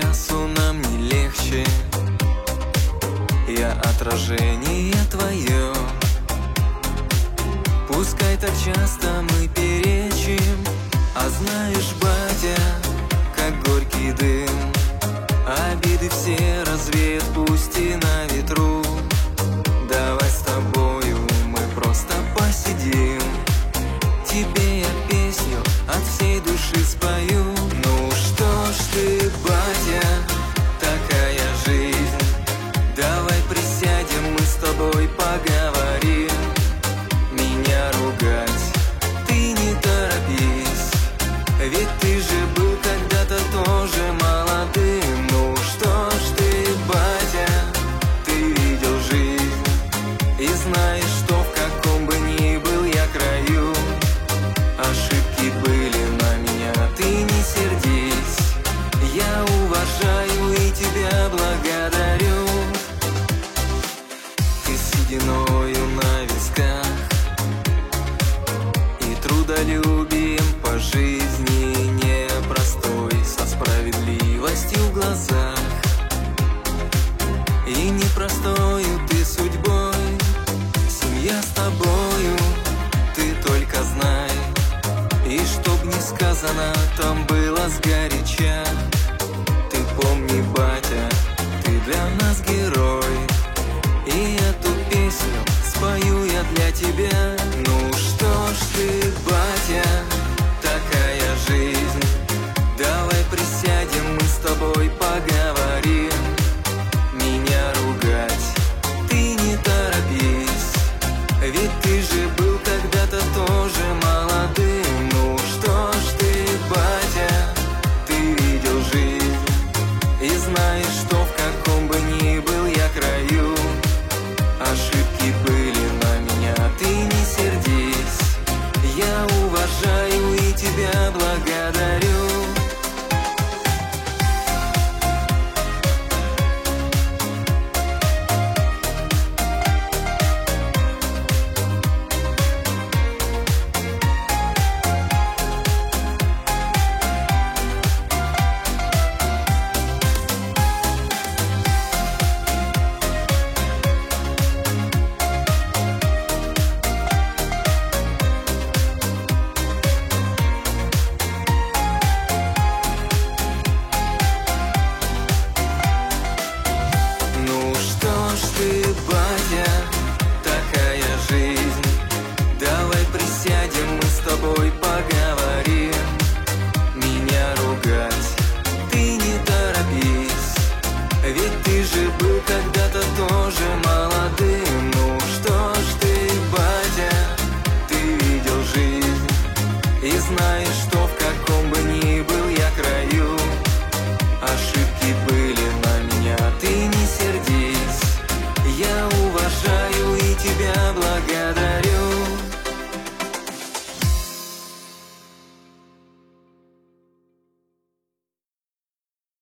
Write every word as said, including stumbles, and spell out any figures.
часу нам не легче. Я отражение твое. Пускай так часто мы перечим, а знаешь, батя, как горький дым, обиды все развеет, пусть и на ветру. Давай с тобою мы просто посидим, тебе я песню от всей души спою. Ну что ж ты, батя, такая жизнь, давай присядем, мы с тобой поговорим. Меня ругать ты не торопись, ведь ты же был когда-то тоже молодым. Ну что ж ты, батя, ты видел жизнь и знаешь, что в каком бы ни был я краю, ошибки были на меня, ты не сердись, я уважаю и тебя благодарю. Ты с сединою на висках и трудолюбием по жизни непростой, со справедливостью в глазах и непростою ты судьбой. Семья с тобою, ты только знай, и чтоб не сказано там было сгоряча. Ты помни, батя, ты для нас герой, и эту песню спою я для тебя. Ну что ж ты, батя, такая жизнь, давай присядем, мы с тобой поговорим. Меня ругать ты не торопись, ведь ты же был когда-то тоже молодым. Ну что ж ты, батя, ты видел жизнь и знаешь, что в каком бы ни был я краю, ошибки были на меня, ты не сердись, я уважаю и тебя благодарю. Ты, батя, такая жизнь, давай присядем, мы с тобой поговорим. Меня ругать ты не торопись, ведь ты же был когда